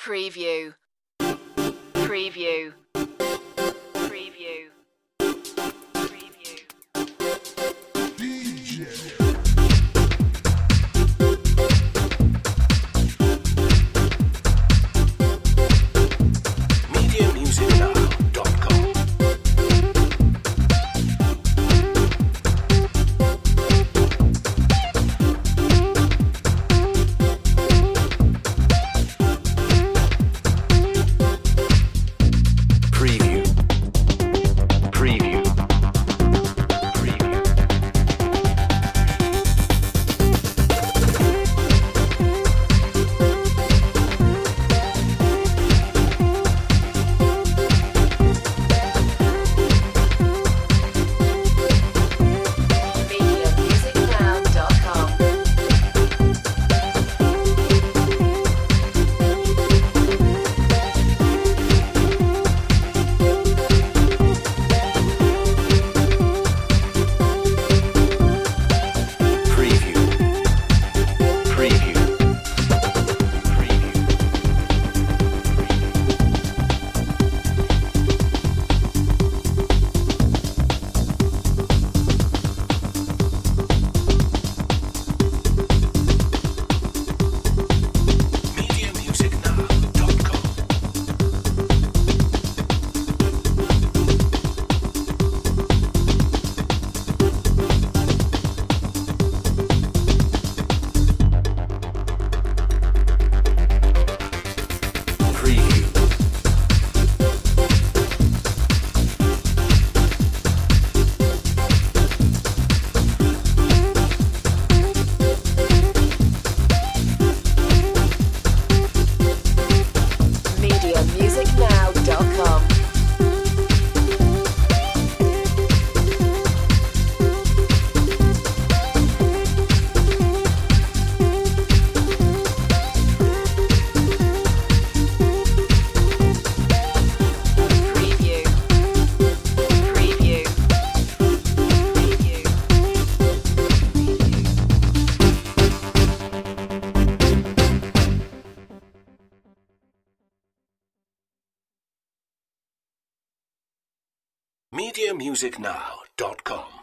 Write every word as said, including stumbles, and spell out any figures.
Preview. Preview. Preview. Preview. D J. media music now dot com. Preview. Preview. Preview. media music now dot com. Preview. Preview. Preview. media music now dot com. Preview. media music now dot com. Preview. Preview. Preview. media music now dot com.